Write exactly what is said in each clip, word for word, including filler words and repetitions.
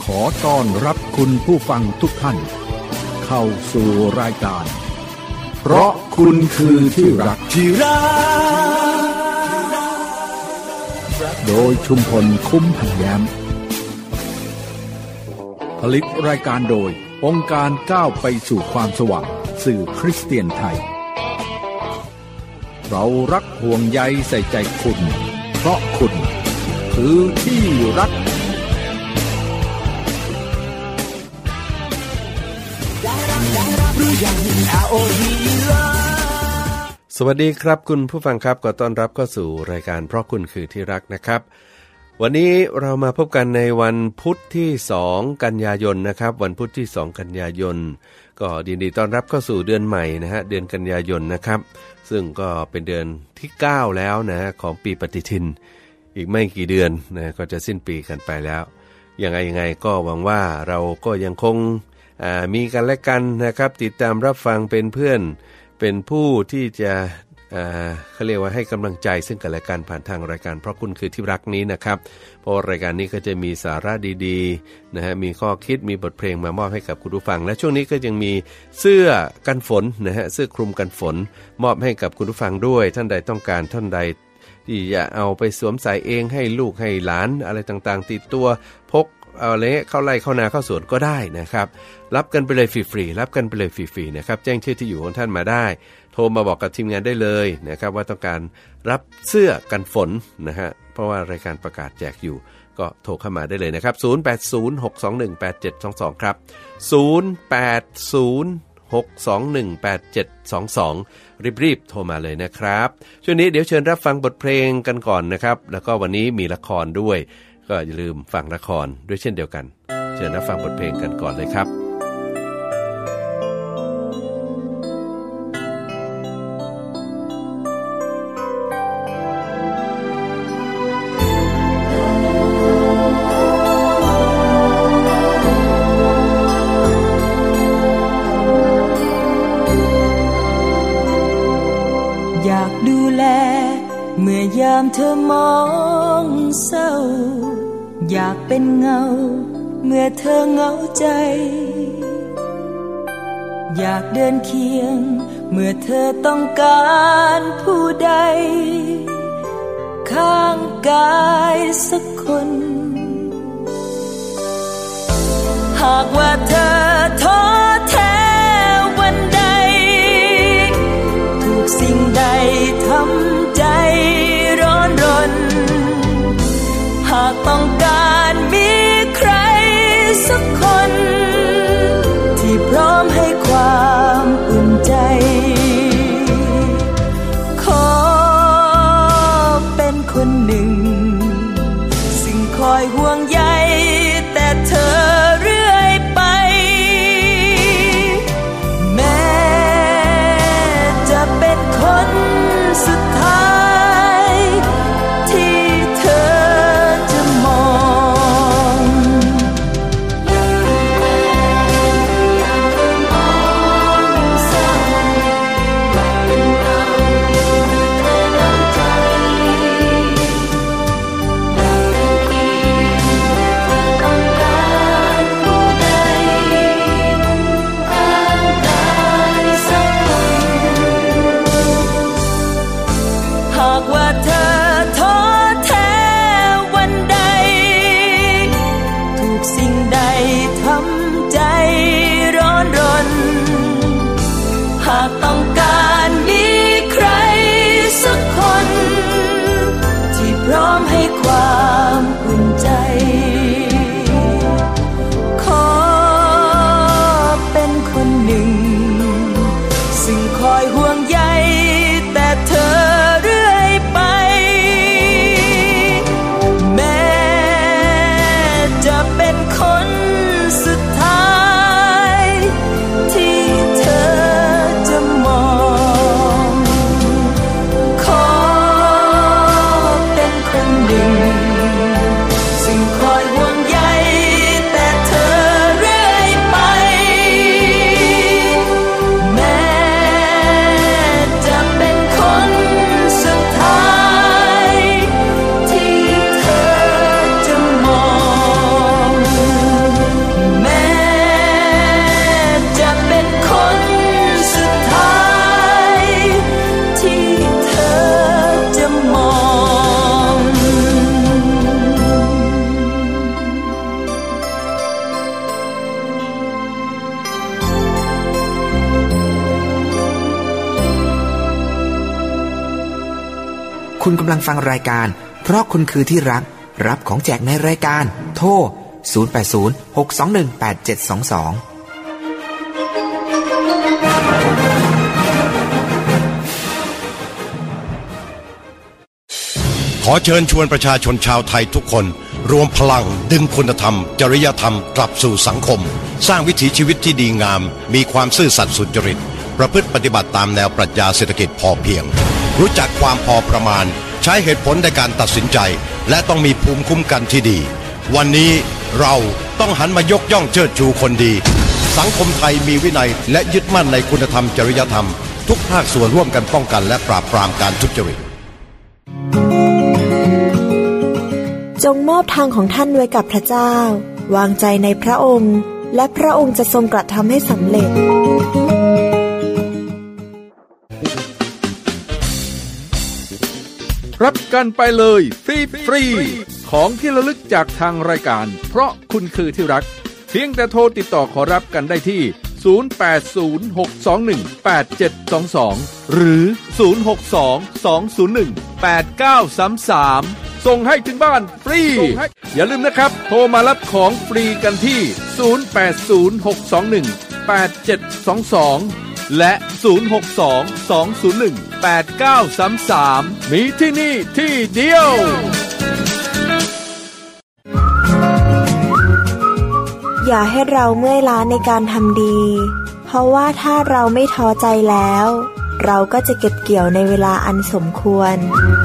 ขอต้อนรับคุณผู้ฟังทุกท่านเข้าสู่รายการเพราะคุณคือที่รักที่รักโดยชุมพลคุ้มพันแย้มผลิตรายการโดยองค์การก้าวไปสู่ความสว่างสื่อคริสเตียนไทยเรารักห่วงใยใส่ใจคุณเพราะคุณคือที่รักสวัสดีครับคุณผู้ฟังครับขอต้อนรับเข้าสู่รายการเพราะคุณคือที่รักนะครับวันนี้เรามาพบกันในวันพุธที่สองกันยายนนะครับวันพุธที่สองกันยายนก็ยินดีต้อนรับเข้าสู่เดือนใหม่นะฮะเดือนกันยายนนะครับซึ่งก็เป็นเดือนที่เก้าแล้วนะของปีปฏิทินอีกไม่กี่เดือนนะก็จะสิ้นปีกันไปแล้วยังไงยังไงก็หวังว่าเราก็ยังคงมีกันและกันนะครับติดตามรับฟังเป็นเพื่อนเป็นผู้ที่จะเขาเรียกว่าให้กำลังใจซึ่งกันและกันผ่านทางรายการเพราะคุณคือที่รักนี้นะครับเพราะรายการนี้ก็จะมีสาระดีๆนะฮะมีข้อคิดมีบทเพลงมามอบให้กับคุณผู้ฟังและช่วงนี้ก็ยังมีเสื้อกันฝนนะฮะเสื้อคลุมกันฝนมอบให้กับคุณผู้ฟังด้วยท่านใดต้องการท่านใดที่จะเอาไปสวมใส่เองให้ลูกให้หลานอะไรต่างๆติดตัวพกเอาเลยเข้าไร่เข้านาเข้าสวนก็ได้นะครับรับกันไปเลยฟรีๆรับกันไปเลยฟรีๆนะครับแจ้งชื่อที่อยู่ของท่านมาได้โทรมาบอกกับทีมงานได้เลยนะครับว่าต้องการรับเสื้อกันฝนนะฮะเพราะว่ารายการประกาศแจกอยู่ก็โทรเข้ามาได้เลยนะครับศูนย์ แปด ศูนย์ หก สอง หนึ่ง แปด เจ็ด สอง สองครับศูนย์ แปด ศูนย์ หก สอง หนึ่ง แปด เจ็ด สอง สองรีบๆโทรมาเลยนะครับช่วงนี้เดี๋ยวเชิญรับฟังบทเพลงกันก่อนนะครับแล้วก็วันนี้มีละครด้วยก็อย่าลืมฟังละครด้วยเช่นเดียวกันเชิญรับฟังบทเพลงกันก่อนเลยครับอยากดูแลเมื่อยามเธอมองเศร้าอยากเป็นเงาเมื่อเธอเหงาใจอยากเดินเคียงเมื่อเธอต้องการผู้ใดข้างกายสักคนหากว่าเธอท้อแท้วันใดถูกสิ่งใดทำใจร้อนรนหากต้องการมีใครสักคนที่พร้อมให้ความอุ่นใจขอเป็นคนหนึ่งซึ่งคอยห่วงใยแต่เธอเรื่อยไปแม้จะเป็นคนสุดท้ายที่เธอจะมองคุณกำลังฟังรายการเพราะคุณคือที่รักรับของแจกในรายการโทรศูนย์ แปด ศูนย์ หก สอง หนึ่ง แปด เจ็ด สอง สองขอเชิญชวนประชาชนชาวไทยทุกคนรวมพลังดึงคุณธรรมจริยธรรมกลับสู่สังคมสร้างวิถีชีวิตที่ดีงามมีความซื่อสัตย์สุจริตประพฤติปฏิบัติตามแนวปรัชญาเศรษฐกิจพอเพียงรู้จักความพอประมาณใช้เหตุผลในการตัดสินใจและต้องมีภูมิคุ้มกันที่ดีวันนี้เราต้องหันมายกย่องเชิดชูคนดีสังคมไทยมีวินัยและยึดมั่นในคุณธรรมจริยธรรมทุกภาคส่วนร่วมกันป้องกันและปราบปรามการทุจริตจงมอบทางของท่านไว้กับพระเจ้าวางใจในพระองค์และพระองค์จะทรงกระทำให้สำเร็จรับกันไปเลยฟรีฟรีของที่ระลึกจากทางรายการเพราะคุณคือที่รักเพียงแต่โทรติดต่อขอรับกันได้ที่ศูนย์ แปด ศูนย์ หก สอง หนึ่ง แปด เจ็ด สอง สองหรือศูนย์ หก สอง สอง ศูนย์ หนึ่ง แปด เก้า สาม สามส่งให้ถึงบ้านฟรีอย่าลืมนะครับโทรมารับของฟรีกันที่ศูนย์ แปด ศูนย์ หก สอง หนึ่ง แปด เจ็ด สอง สองและศูนย์ หก สอง สอง ศูนย์ หนึ่ง แปด เก้า สาม สามมีที่นี่ที่เดียวอย่าให้เราเมื่อยล้าในการทำดีเพราะว่าถ้าเราไม่ท้อใจแล้วเราก็จะเก็บเกี่ยวในเวลาอันสมควร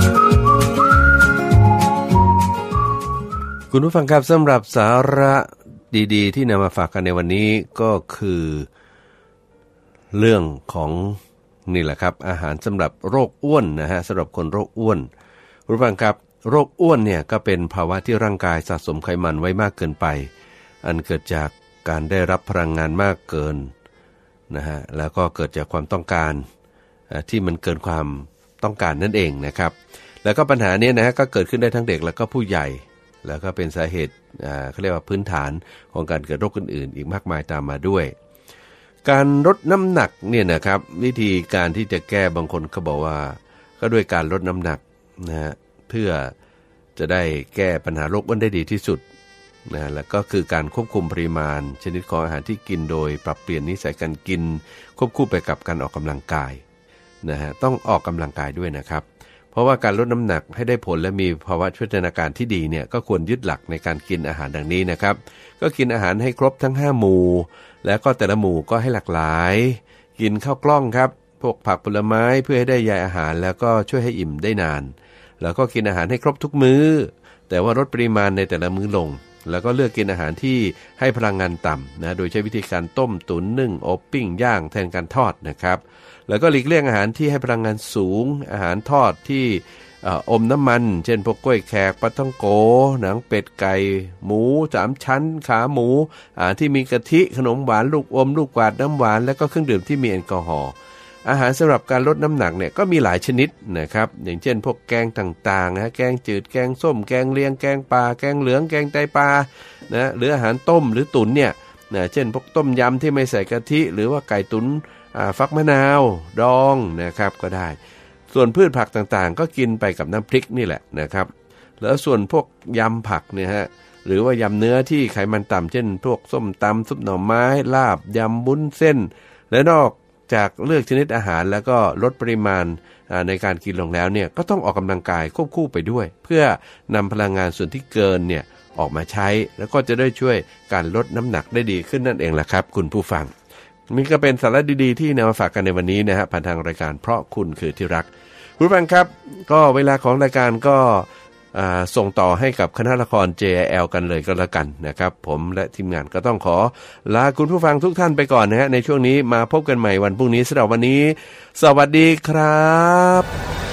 คุณผู้ฟังครับสำหรับสาระดีๆที่นำมาฝากกันในวันนี้ก็คือเรื่องของนี่แหละครับอาหารสำหรับโรคอ้วนนะฮะสำหรับคนโรคอ้วนคุณผู้ฟังครับโรคอ้วนเนี่ยก็เป็นภาวะที่ร่างกายสะสมไขมันไว้มากเกินไปอันเกิดจากการได้รับพลังงานมากเกินนะฮะแล้วก็เกิดจากความต้องการที่มันเกินความต้องการนั่นเองนะครับแล้วก็ปัญหานี้นะฮะก็เกิดขึ้นได้ทั้งเด็กแล้วก็ผู้ใหญ่แล้วก็เป็นสาเหตุอ่าเขาเรียกว่าพื้นฐานของการเกิดโรคอื่นๆอีกมากมายตามมาด้วยการลดน้ำหนักเนี่ยนะครับวิธีการที่จะแก้บางคนเขาบอกว่าก็ด้วยการลดน้ำหนักนะฮะเพื่อจะได้แก้ปัญหาโรคอ้วนได้ดีที่สุดนะแล้วก็คือการควบคุมปริมาณชนิดของอาหารที่กินโดยปรับเปลี่ยนนิสัยการกินควบคู่ไปกับการออกกำลังกายนะฮะต้องออกกำลังกายด้วยนะครับเพราะว่าการลดน้ำหนักให้ได้ผลและมีภาวะพัฒนาการที่ดีเนี่ยก็ควรยึดหลักในการกินอาหารดังนี้นะครับก็กินอาหารให้ครบทั้งห้าหมู่แล้วก็แต่ละหมู่ก็ให้หลากหลายกินข้าวกล้องครับพวกผักผลไม้เพื่อให้ได้ใยอาหารแล้วก็ช่วยให้อิ่มได้นานแล้วก็กินอาหารให้ครบทุกมื้อแต่ว่าลดปริมาณในแต่ละมื้อลงแล้วก็เลือกกินอาหารที่ให้พลังงานต่ำนะโดยใช้วิธีการต้มตุ๋นนึ่งอบปิ้งย่างแทนการทอดนะครับแล้วก็หลีกเลี่ยงอาหารที่ให้พลังงานสูงอาหารทอดที่อมน้ำมันเช่นพวกกล้วยแขกปลาท่องโกหนังเป็ดไก่หมูสามชั้นขาหมูอาหารที่มีกะทิขนมหวานลูกอมลูกกวาดน้ำหวานและก็เครื่องดื่มที่มีแอลกอฮอล์อาหารสำหรับการลดน้ำหนักเนี่ยก็มีหลายชนิดนะครับอย่างเช่นพวกแกงต่างๆนะแกงจืดแกงส้มแกงเลียงแกงปลาแกงเหลืองแกงไตปลานะหรืออาหารต้มหรือตุ๋นเนี่ยนะเช่นพวกต้มยำที่ไม่ใส่กะทิหรือว่าไก่ตุ๋นฟักมะนาวดองนะครับก็ได้ส่วนพืชผักต่างๆก็กินไปกับน้ำพริกนี่แหละนะครับแล้วส่วนพวกยำผักเนี่ยฮะหรือว่ายำเนื้อที่ไขมันต่ำเช่นพวกส้มตำซุปหน่อไม้ลาบยำบุ้นเส้นและนอกจากเลือกชนิดอาหารแล้วก็ลดปริมาณในการกินลงแล้วเนี่ยก็ต้องออกกำลังกายควบคู่ไปด้วยเพื่อนำพลังงานส่วนที่เกินเนี่ยออกมาใช้แล้วก็จะได้ช่วยการลดน้ำหนักได้ดีขึ้นนั่นเองแหละครับคุณผู้ฟังนี่ก็เป็นสาระดีๆที่นำมาฝากกันในวันนี้นะฮะผ่านทางรายการเพราะคุณคือที่รักคุณผู้ฟังครับก็เวลาของรายการก็ส่งต่อให้กับคณะละคร เจ ไอ แอล กันเลยก็แล้วกันนะครับผมและทีมงานก็ต้องขอลาคุณผู้ฟังทุกท่านไปก่อนนะฮะในช่วงนี้มาพบกันใหม่วันพรุ่งนี้สำหรับวันนี้สวัสดีครับ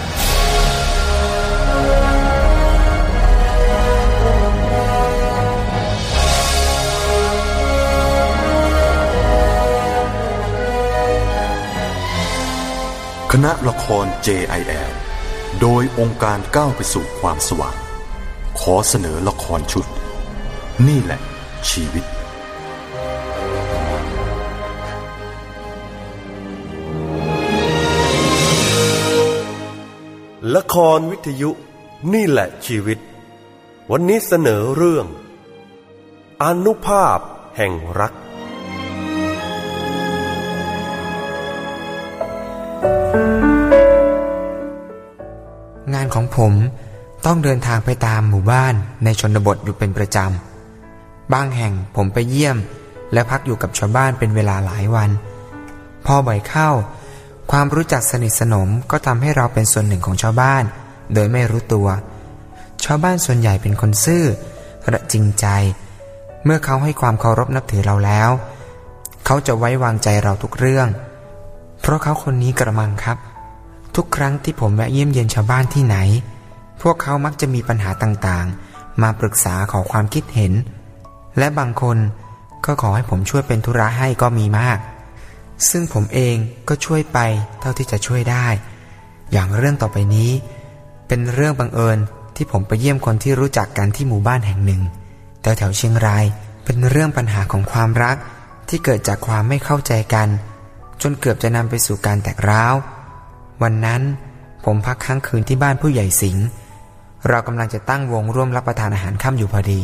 คณะละคร เจ ไอ แอล โดยองค์การก้าวไปสู่ความสว่างขอเสนอละครชุดนี่แหละชีวิตละครวิทยุนี่แหละชีวิตวันนี้เสนอเรื่องอานุภาพแห่งรักงานของผมต้องเดินทางไปตามหมู่บ้านในชนบทอยู่เป็นประจำบางแห่งผมไปเยี่ยมและพักอยู่กับชาวบ้านเป็นเวลาหลายวันพอบ่อยเข้าความรู้จักสนิทสนมก็ทำให้เราเป็นส่วนหนึ่งของชาวบ้านโดยไม่รู้ตัวชาวบ้านส่วนใหญ่เป็นคนซื่อและจริงใจเมื่อเขาให้ความเคารพนับถือเราแล้วเขาจะไว้วางใจเราทุกเรื่องเพราะเขาคนนี้กระมังครับทุกครั้งที่ผมแวะเยี่ยมเยียนชาวบ้านที่ไหนพวกเขามักจะมีปัญหาต่างๆมาปรึกษาขอความคิดเห็นและบางคนก็ขอให้ผมช่วยเป็นธุระให้ก็มีมากซึ่งผมเองก็ช่วยไปเท่าที่จะช่วยได้อย่างเรื่องต่อไปนี้เป็นเรื่องบังเอิญที่ผมไปเยี่ยมคนที่รู้จักกันที่หมู่บ้านแห่งหนึ่งแถวแถวเชียงรายเป็นเรื่องปัญหาของความรักที่เกิดจากความไม่เข้าใจกันจนเกือบจะนำไปสู่การแตกร้าววันนั้นผมพักค้างคืนที่บ้านผู้ใหญ่สิงห์เรากำลังจะตั้งวงร่วมรับประทานอาหารค่ำอยู่พอดี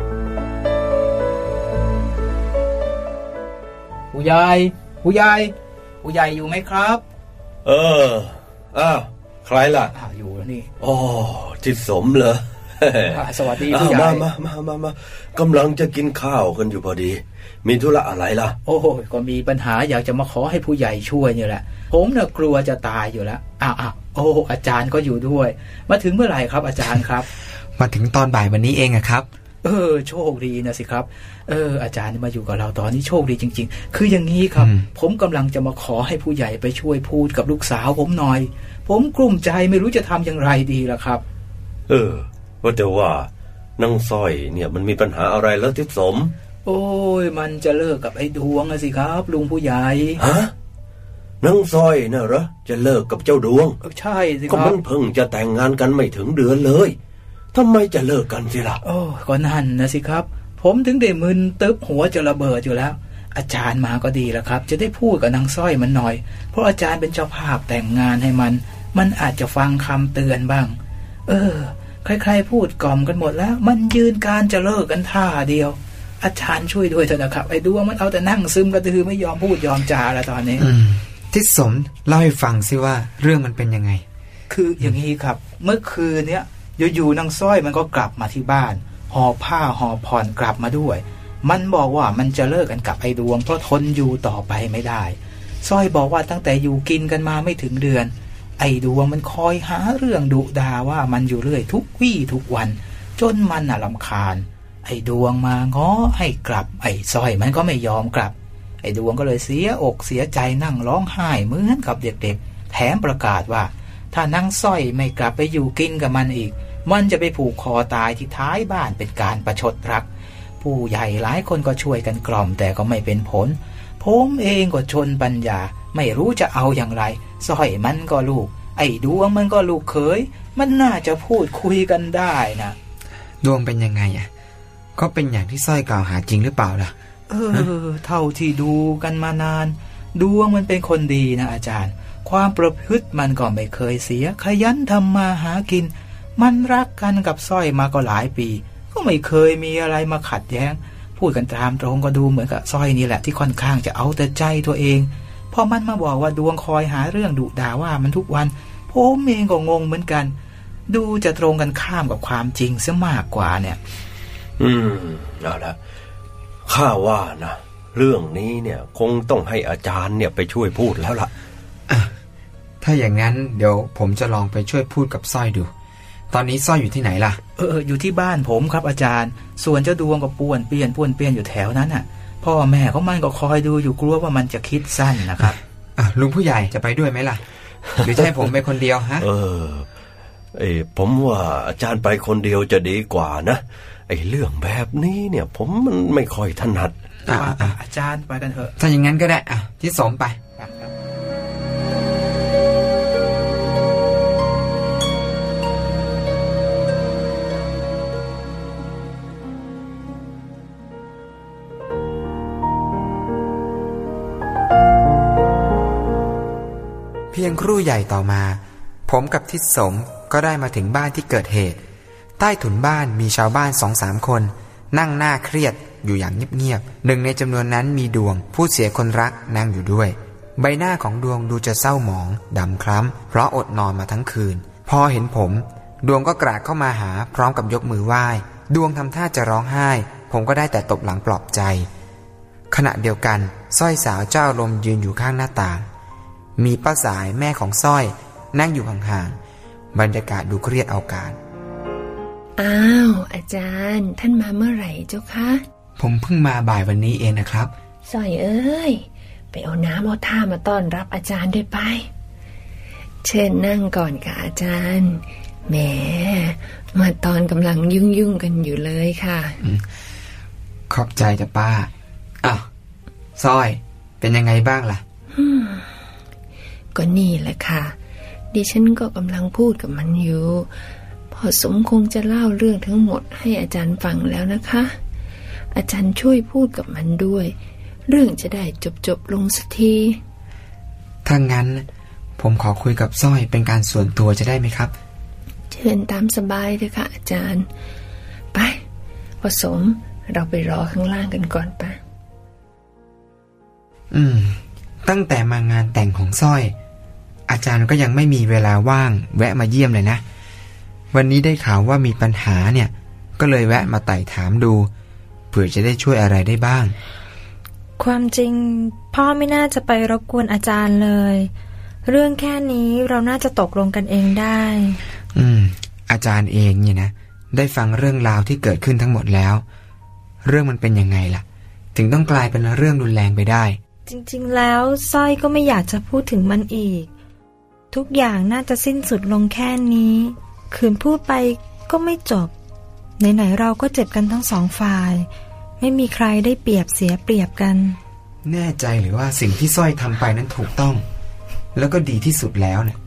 ผู้ใหญ่ผู้ใหญ่ผู้ใหญ่อยู่ไหมครับเอออ้าวใครล่ะอ้าวอยู่แล้วนี่อ๋อทิศสมเหรอสวัสดีผู้ใหญ่มามามามา มากำลังจะกินข้าวกันอยู่พอดีมีธุระอะไรล่ะโอ้โหก็มีปัญหาอยากจะมาขอให้ผู้ใหญ่ช่วยนี่แหละผมน่ะกลัวจะตายอยู่แล้วอ้าวอ้าวโอ้อาจารย์ก็อยู่ด้วยมาถึงเมื่อไหร่ครับอาจารย์ครับมาถึงตอนบ่ายวันนี้เองอะครับเออโชคดีนะสิครับเอออาจารย์มาอยู่กับเราตอนนี้โชคดีจริงๆคืออย่างนี้ครับผมกำลังจะมาขอให้ผู้ใหญ่ไปช่วยพูดกับลูกสาวผมหน่อยผมกลุ้มใจไม่รู้จะทำอย่างไรดีล่ะครับเออว่าแต่ว่านางสร้อยเนี่ยมันมีปัญหาอะไรแล้วทิศสมโอ้ยมันจะเลิกกับไอ้ดวงนะสิครับลุงผู้ใหญ่ฮะนางสร้อยน่ะเหรอจะเลิกกับเจ้าดวงใช่สิครับก็มันเพิ่งจะแต่งงานกันไม่ถึงเดือนเลยทำไมจะเลิกกันสิล่ะโอ้ก็นั่นนะสิครับผมถึงได้มึนตึ๊บหัวจะระเบิดอยู่แล้วอาจารย์มาก็ดีแล้วครับจะได้พูดกับนางสร้อยมันหน่อยเพราะอาจารย์เป็นเจ้าภาพแต่งงานให้มันมันอาจจะฟังคำเตือนบ้างเออใครๆพูดกล่อมกันหมดแล้วมันยืนการจะเลิกกันท่าเดียวอาจารย์ช่วยด้วยเถอะนะครับไอ้ดวงมันเอาแต่นั่งซึมกระตือไม่ยอมพูดยอมจาแล้วตอนนี้ทิศสมเล่าให้ฟังสิว่าเรื่องมันเป็นยังไงคืออย่างนี้ครับเมื่อคืนเนี้ยอยู่ๆนางสร้อยมันก็กลับมาที่บ้านห่อผ้าห่อผ่อนกลับมาด้วยมันบอกว่ามันจะเลิกกันกับไอ้ดวงเพราะทนอยู่ต่อไปไม่ได้สร้อยบอกว่าตั้งแต่อยู่กินกันมาไม่ถึงเดือนไอ้ดวงมันคอยหาเรื่องดุด่าว่ามันอยู่เรื่อยทุกวี่ทุกวันจนมันน่ะรำคาญไอ้ดวงมาง้อให้กลับไอ้สร้อยมันก็ไม่ยอมกลับไอ้ดวงก็เลยเสียอกเสียใจนั่งร้องไห้เหมือนกับเด็กๆแถมประกาศว่าถ้านางสร้อยไม่กลับไปอยู่กินกับมันอีกมันจะไปผูกคอตายที่ท้ายบ้านเป็นการประชดรักผู้ใหญ่หลายคนก็ช่วยกันกล่อมแต่ก็ไม่เป็นผลผมเองก็ชนปัญญาไม่รู้จะเอาอย่างไรสร้อยมันก็ลูกไอ้ดวงมันก็ลูกเขยมันน่าจะพูดคุยกันได้นะดวงเป็นยังไงอ่ะก็เป็นอย่างที่สร้อยกล่าวหาจริงหรือเปล่าล่ะเออเท่าที่ดูกันมานานดวงมันเป็นคนดีนะอาจารย์ความประพฤติมันก็ไม่เคยเสียขยันทำมาหากินมันรักกันกับสร้อยมาก็หลายปีก็ไม่เคยมีอะไรมาขัดแย้งพูดกันตามตรงก็ดูเหมือนกับสร้อยนี่แหละที่ค่อนข้างจะเอาแต่ใจตัวเองพอมันมาบอกว่าดวงคอยหาเรื่องดุด่าว่ามันทุกวันผมเองก็งงเหมือนกันดูจะตรงกันข้ามกับความจริงซะมากกว่าเนี่ยอืมเอาละข้าว่านะเรื่องนี้เนี่ยคงต้องให้อาจารย์เนี่ยไปช่วยพูดแล้วล่ะอ่ะถ้าอย่างนั้นเดี๋ยวผมจะลองไปช่วยพูดกับสร้อยดูตอนนี้สร้อยอยู่ที่ไหนล่ะเอออยู่ที่บ้านผมครับอาจารย์ส่วนเจ้าดวงก็ป้วนเปี้ยนป้วนเปี้ยนอยู่แถวนั้นน่ะพ่อแม่ของมันก็คอยดูอยู่กลัวว่ามันจะคิดสั้นนะครับอ่ะลุงผู้ใหญ่จะไปด้วยไหมล่ะหรือจะให้ผมไปคนเดียวฮะเออเออผมว่าอาจารย์ไปคนเดียวจะดีกว่านะไอ้เรื่องแบบนี้เนี่ยผมมันไม่ค่อยถนัดอ่ะอาจารย์ไปกันเถอะถ้าอย่างนั้นก็ได้อ่ะที่สมไปเพียงครู่ใหญ่ต่อมาผมกับทิศสมก็ได้มาถึงบ้านที่เกิดเหตุใต้ถุนบ้านมีชาวบ้านสองสามคนนั่งหน้าเครียดอยู่อย่างเงียบๆหนึ่งในจำนวนนั้นมีดวงผู้เสียคนรักนั่งอยู่ด้วยใบหน้าของดวงดูจะเศร้าหมองดำคล้ำเพราะอดนอนมาทั้งคืนพอเห็นผมดวงก็กราดเข้ามาหาพร้อมกับยกมือไหว้ดวงทำท่าจะร้องไห้ผมก็ได้แต่ตบหลังปลอบใจขณะเดียวกันสร้อยสาวเจ้าลมยืนอยู่ข้างหน้าต่างมีป้าสายแม่ของสร้อยนั่งอยู่ห่างๆบรรยากาศดูเครียดเอาการอ้าวอาจารย์ท่านมาเมื่อไหร่เจ้าคะผมเพิ่งมาบ่ายวันนี้เองนะครับสร้อยเอ้ยไปเอาน้ำเอาท่ามาต้อนรับอาจารย์ด้วยไปเชิญนั่งก่อนค่ะอาจารย์แหมมาตอนกำลังยุ่งยุ่งกันอยู่เลยค่ะขอบใจจ้ะป้าอ้าวสร้อยเป็นยังไงบ้างล่ะก็นี่แหละค่ะดิฉันก็กำลังพูดกับมันอยู่พอสมคงจะเล่าเรื่องทั้งหมดให้อาจารย์ฟังแล้วนะคะอาจารย์ช่วยพูดกับมันด้วยเรื่องจะได้จบๆลงสักทีถ้างั้นผมขอคุยกับสร้อยเป็นการส่วนตัวจะได้ไหมครับเชิญตามสบายเลยค่ะอาจารย์ไปผสมเราไปรอข้างล่างกันก่อนปะอืมตั้งแต่มางานแต่งของสร้อยอาจารย์ก็ยังไม่มีเวลาว่างแวะมาเยี่ยมเลยนะวันนี้ได้ข่าวว่ามีปัญหาเนี่ยก็เลยแวะมาไต่ถามดูเผื่อจะได้ช่วยอะไรได้บ้างความจริงพ่อไม่น่าจะไปรบกวนอาจารย์เลยเรื่องแค่นี้เราน่าจะตกลงกันเองได้อืมอาจารย์เองเนี่ยนะได้ฟังเรื่องราวที่เกิดขึ้นทั้งหมดแล้วเรื่องมันเป็นยังไงล่ะถึงต้องกลายเป็นเรื่องรุนแรงไปได้จริงๆแล้วสร้อยก็ไม่อยากจะพูดถึงมันอีกทุกอย่างน่าจะสิ้นสุดลงแค่นี้ขืนพูดไปก็ไม่จบไหนๆเราก็เจ็บกันทั้งสองฝ่ายไม่มีใครได้เปรียบเสียเปรียบกันแน่ใจหรือว่าสิ่งที่สร้อยทำไปนั้นถูกต้องแล้วก็ดีที่สุดแล้วเนี่ย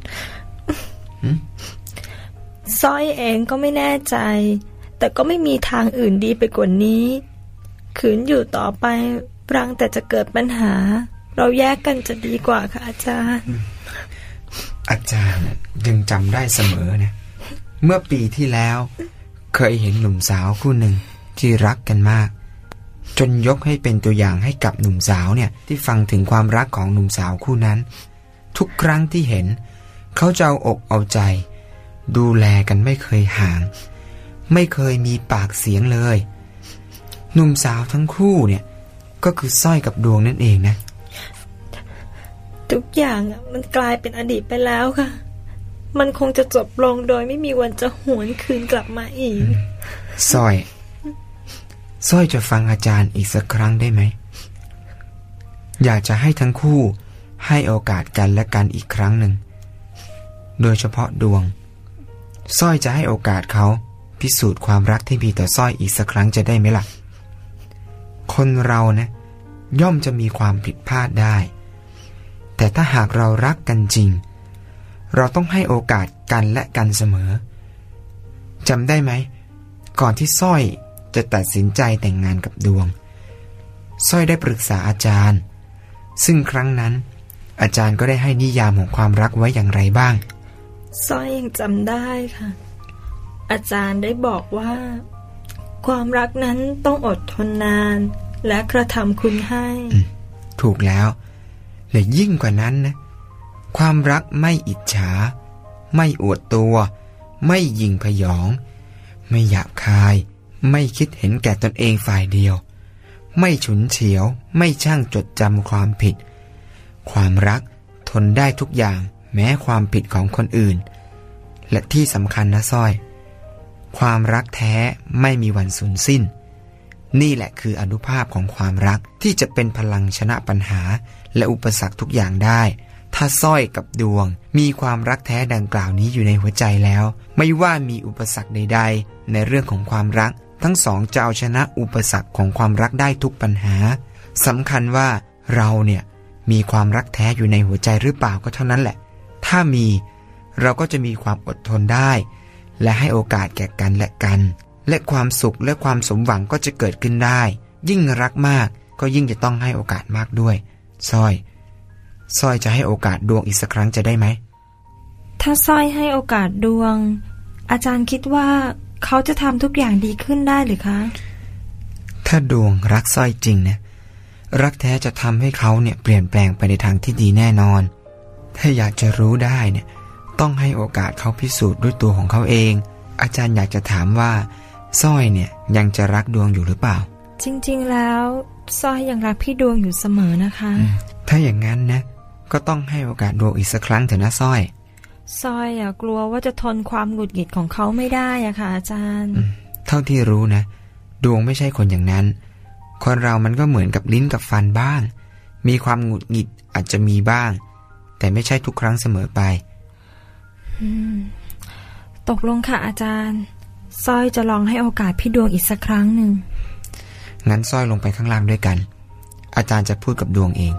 สร้อยเองก็ไม่แน่ใจแต่ก็ไม่มีทางอื่นดีไปกว่านี้ขืนอยู่ต่อไปรังแต่จะเกิดปัญหาเราแยกกันจะดีกว่าค่ะอาจารย์อาจารย์ยังจำได้เสมอนะเมื่อปีที่แล้วเคยเห็นหนุ่มสาวคู่หนึ่งที่รักกันมากจนยกให้เป็นตัวอย่างให้กับหนุ่มสาวเนี่ยที่ฟังถึงความรักของหนุ่มสาวคู่นั้นทุกครั้งที่เห็นเขาจะเอาอกเอาใจดูแลกันไม่เคยห่างไม่เคยมีปากเสียงเลยหนุ่มสาวทั้งคู่เนี่ยก็คือสร้อยกับดวงนั่นเองนะทุกอย่างมันกลายเป็นอดีตไปแล้วค่ะมันคงจะจบลงโดยไม่มีวันจะหวนคืนกลับมาอีกสร้อยสร้อยจะฟังอาจารย์อีกสักครั้งได้ไหมอยากจะให้ทั้งคู่ให้โอกาสกันและกันอีกครั้งหนึ่งโดยเฉพาะดวงสร้อยจะให้โอกาสเขาพิสูจน์ความรักที่มีต่อสร้อยอีกสักครั้งจะได้ไหมล่ะคนเรานะย่อมจะมีความผิดพลาดได้แต่ถ้าหากเรารักกันจริงเราต้องให้โอกาสกันและกันเสมอจำได้ไหมก่อนที่สร้อยจะตัดสินใจแต่งงานกับดวงสร้อยได้ปรึกษาอาจารย์ซึ่งครั้งนั้นอาจารย์ก็ได้ให้นิยามของความรักไว้อย่างไรบ้างสร้อยยังจำได้ค่ะอาจารย์ได้บอกว่าความรักนั้นต้องอดทนนานและกระทำคุณให้ถูกแล้วและยิ่งกว่านั้นนะความรักไม่อิจฉาไม่อวดตัวไม่หยิ่งพยองไม่หยาบคายไม่คิดเห็นแก่ตนเองฝ่ายเดียวไม่ฉุนเฉียวไม่ช่างจดจำความผิดความรักทนได้ทุกอย่างแม้ความผิดของคนอื่นและที่สำคัญนะสร้อยความรักแท้ไม่มีวันสูญสิ้นนี่แหละคืออานุภาพของความรักที่จะเป็นพลังชนะปัญหาและอุปสรรคทุกอย่างได้ถ้าสร้อยกับดวงมีความรักแท้ดังกล่าวนี้อยู่ในหัวใจแล้วไม่ว่ามีอุปสรรคใดๆในเรื่องของความรักทั้งสองจะเอาชนะอุปสรรคของความรักได้ทุกปัญหาสำคัญว่าเราเนี่ยมีความรักแท้อยู่ในหัวใจหรือเปล่าก็เท่านั้นแหละถ้ามีเราก็จะมีความอดทนได้และให้โอกาสแก่กันและกันและความสุขและความสมหวังก็จะเกิดขึ้นได้ยิ่งรักมากก็ยิ่งจะต้องให้โอกาสมากด้วยสร้อยสร้อยจะให้โอกาสดวงอีกสักครั้งจะได้ไหมถ้าสร้อยให้โอกาสดวงอาจารย์คิดว่าเขาจะทำทุกอย่างดีขึ้นได้หรือคะถ้าดวงรักสร้อยจริงนะรักแท้จะทำให้เขาเนี่ยเปลี่ยนแปลงไปในทางที่ดีแน่นอนถ้าอยากจะรู้ได้เนี่ยต้องให้โอกาสเขาพิสูจน์ด้วยตัวของเขาเองอาจารย์อยากจะถามว่าสร้อยเนี่ยยังจะรักดวงอยู่หรือเปล่าจริงๆแล้วสร้อยยังรักพี่ดวงอยู่เสมอนะคะถ้าอย่างนั้นนะก็ต้องให้โอกาสดวงอีกสักครั้งเถอะนะสร้อยสร้อยอะกลัวว่าจะทนความหงุดหงิดของเขาไม่ได้อะค่ะอาจารย์เท่าที่รู้นะดวงไม่ใช่คนอย่างนั้นคนเรามันก็เหมือนกับลิ้นกับฟันบ้างมีความหงุดหงิดอาจจะมีบ้างแต่ไม่ใช่ทุกครั้งเสมอไปตกลงค่ะอาจารย์สร้อยจะลองให้โอกาสพี่ดวงอีกสักครั้งหนึ่งงั้นสร้อยลงไปข้างล่างด้วยกันอาจารย์จะพูดกับดวงเอง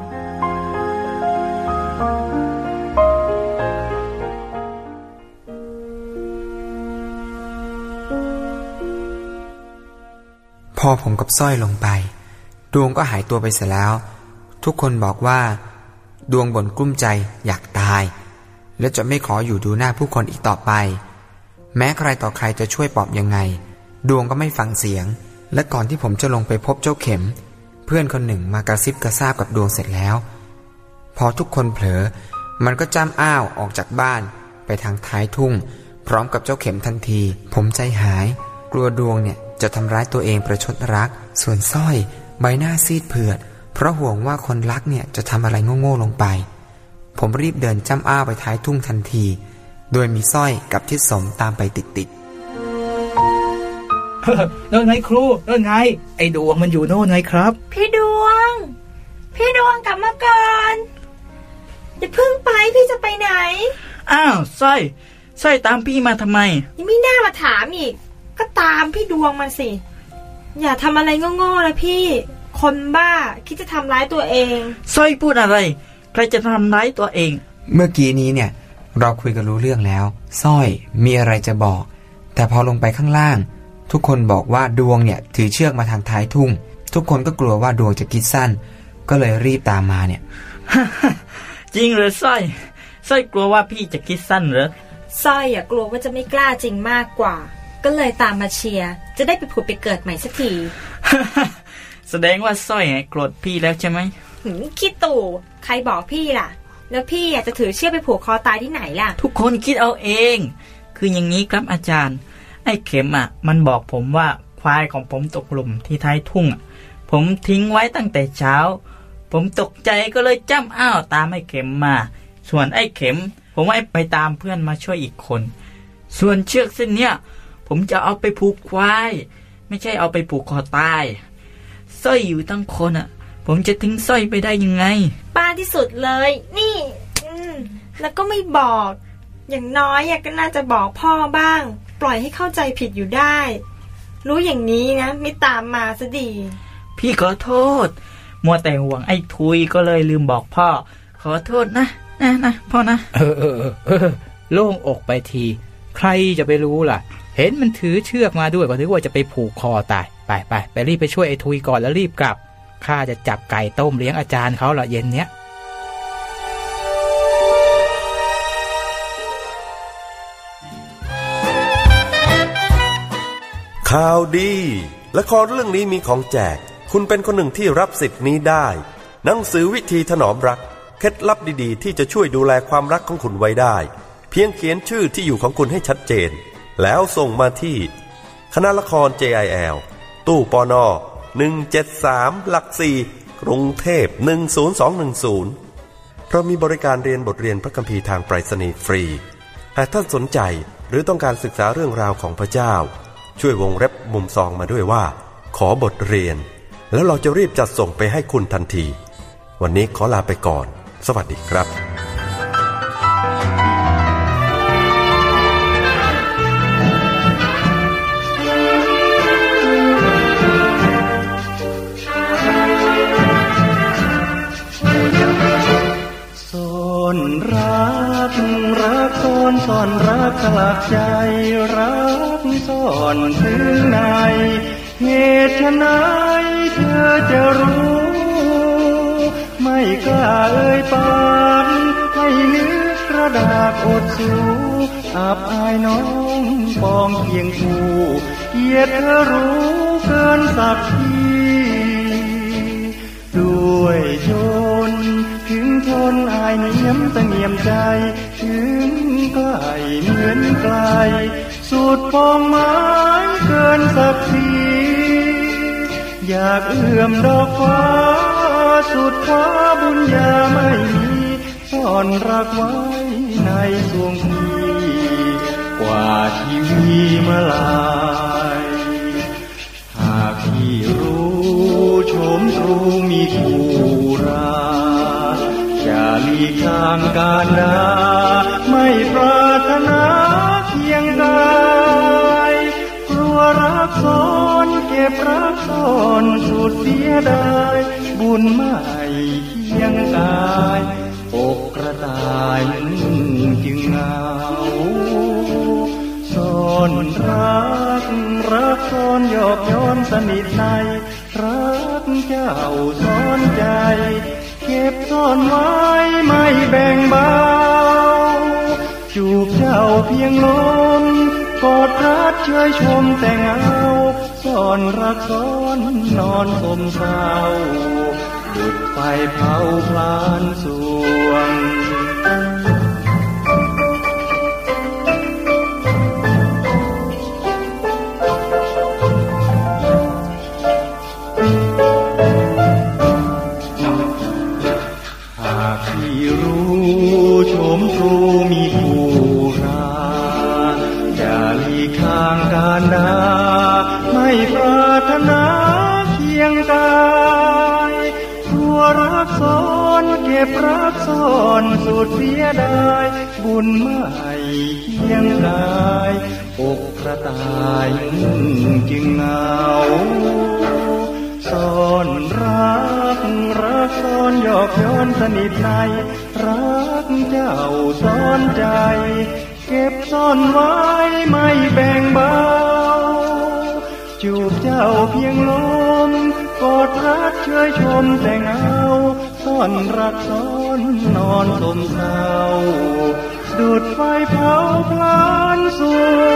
พอผมกับสร้อยลงไปดวงก็หายตัวไปเสียแล้วทุกคนบอกว่าดวงบ่นกลุ้มใจอยากตายและจะไม่ขออยู่ดูหน้าผู้คนอีกต่อไปแม้ใครต่อใครจะช่วยปลอบยังไงดวงก็ไม่ฟังเสียงและก่อนที่ผมจะลงไปพบเจ้าเข็มเพื่อนคนหนึ่งมากระซิบกระซาบกับดวงเสร็จแล้วพอทุกคนเผลอมันก็จ้ำอ้าวออกจากบ้านไปทางท้ายทุ่งพร้อมกับเจ้าเข็มทันทีผมใจหายกลัวดวงเนี่ยจะทำร้ายตัวเองประชดรักส่วนสร้อยใบหน้าซีดเผือดเพราะห่วงว่าคนรักเนี่ยจะทำอะไรโง่ๆลงไปผมรีบเดินจ้ำอ้าวไปท้ายทุ่งทันทีโดยมีสร้อยกับทิศสมตามไปติดๆโน่นไงครูโน่นไงไอ้ดวงมันอยู่โน่นไงครับพี่ดวงพี่ดวงกลับมาก่อนอย่าเพิ่งไปพี่จะไปไหนอ้าวสร้อยสร้อยตามพี่มาทำไมยังไม่น่ามาถามอีกก็ตามพี่ดวงมาสิอย่าทำอะไรโง่ๆนะพี่คนบ้าคิดจะทำร้ายตัวเองสร้อยพูดอะไรใครจะทำร้ายตัวเองเมื่อกี้นี้เนี่ยเราคุยกันรู้เรื่องแล้วสร้อยมีอะไรจะบอกแต่พอลงไปข้างล่างทุกคนบอกว่าดวงเนี่ยถือเชือกมาทางท้ายทุ่งทุกคนก็กลัวว่าดวงจะคิดสั้นก็เลยรีบตามมาเนี่ยจริงเหรอสร้อยสร้อยกลัวว่าพี่จะคิดสั้นเหรอสร้อยอ่ะกลัวว่าจะไม่กล้าจริงมากกว่าก็เลยตามมาเชียร์จะได้ไปผุดไปเกิดใหม่สักทีแสดงว่าสร้อยโกรธพี่แล้วใช่ไหมหืมคิดตู่ใครบอกพี่ล่ะแล้วพี่อยากจะถือเชือกไปผูกคอตายที่ไหนล่ะทุกคนคิดเอาเองคืออย่างนี้ครับอาจารย์ไอ้เข็มอ่ะมันบอกผมว่าควายของผมตกหลุมที่ท้ายทุ่งอ่ะผมทิ้งไว้ตั้งแต่เช้าผมตกใจก็เลยจ้ำอ้าวตามไอ้เข็มมาส่วนไอ้เข็มผมให้ไปตามเพื่อนมาช่วยอีกคนส่วนเชือกเส้นเนี้ยผมจะเอาไปผูกควายไม่ใช่เอาไปผูกคอตายสร้อยอยู่ตั้งคนอ่ะผมจะทิ้งสร้อยไปได้ยังไงป้าที่สุดเลยนี่อืมแล้วก็ไม่บอกอย่างน้อยก็น่าจะบอกพ่อบ้างปล่อยให้เข้าใจผิดอยู่ได้รู้อย่างนี้นะไม่ตามมาซะดีพี่ขอโทษมัวแต่ห่วงไอ้ทุยก็เลยลืมบอกพ่อขอโทษนะนะนะพ่อนะเออเออเออโล่งอกไปทีใครจะไปรู้ล่ะเห็นมันถือเชือกมาด้วยก็นึกว่าจะไปผูกคอตายไปไปไปรีบไปช่วยไอ้ทุยก่อนแล้วรีบกลับข้าจะจับไก่ต้มเลี้ยงอาจารย์เขาละเย็นเนี้ยข่าวดีละครเรื่องนี้มีของแจกคุณเป็นคนหนึ่งที่รับสิทธิ์นี้ได้หนังสือวิธีถนอมรักเคล็ดลับดีๆที่จะช่วยดูแลความรักของคุณไว้ได้เพียงเขียนชื่อที่อยู่ของคุณให้ชัดเจนแล้วส่งมาที่คณะละคร เจ ไอ แอล ตู้ปนหนึ่งเจ็ดสามหลักสี่กรุงเทพหนึ่งศูนย์สองหนึ่งศูนย์เรามีบริการเรียนบทเรียนพระคัมภีร์ทางไปรษณีย์ฟรีหากท่านสนใจหรือต้องการศึกษาเรื่องราวของพระเจ้าช่วยวงเล็บมุมซองมาด้วยว่าขอบทเรียนแล้วเราจะรีบจัดส่งไปให้คุณทันทีวันนี้ขอลาไปก่อนสวัสดีครับซ่อนรักหลักใจรักซ่อนถึงในเหตุไฉนเธอจะรู้ไม่กล้าเอ่ยปากให้นึกรัดากอดสู้อับอายน้องปองเคียงคู่เกียรติเธอรู้เกินศักดิ์ศรีด้วยชนถึงทนอายเนียมตะเนียมใจถึงใกล้เหมือนไกลสุดปองไม้เกินศักดิ์ศรีอยากเอื้อมดอกฟ้าสุดฟ้าบุญญาไม่มีซ่อนรักไว้ในสวงพี่กว่าชีวีเมื่อลายหากพี่รู้ชมตรูมีคู่ราจะลีกทางการดาไม่ปรารถนาเคียงกายกลัวรักซ้อนเก็บรักซ่อนสุดเสียดายบุญไม่เคียงกายอกกระต่ายจึงเหงาซ่อนรักรักซ่อนยอกย้อนสนิทในรักเจ้าซ่อนใจเก็บซ่อนไว้ไม่แบ่งเบาจูบเจ้าเพียงลมกอดรัดเชยชมแต่เงาซ่อนรักซ่อนนอนสมเศร้าดุจไฟเผาพลานสวงหากพี่รู้ชมตรูมีคู่ราจะลีกทางการดาไม่ปรารถนาเคียงกายกลัวรักซ้อนเก็บรักซ่อนสุดเสียดายบุญไม่เคียงกายอกกระต่ายจึงเหงาซ่อนรักรักซ่อนยอกย้อนสนิทในรักเจ้าซ่อนใจเก็บซ่อนไว้ไม่แบ่งเบาจูบเจ้าเพียงลมกอดรักเชยชมแต่เงาซ่อนรักซ่อนนอนสมเศร้าดุจไฟเผาพลานสว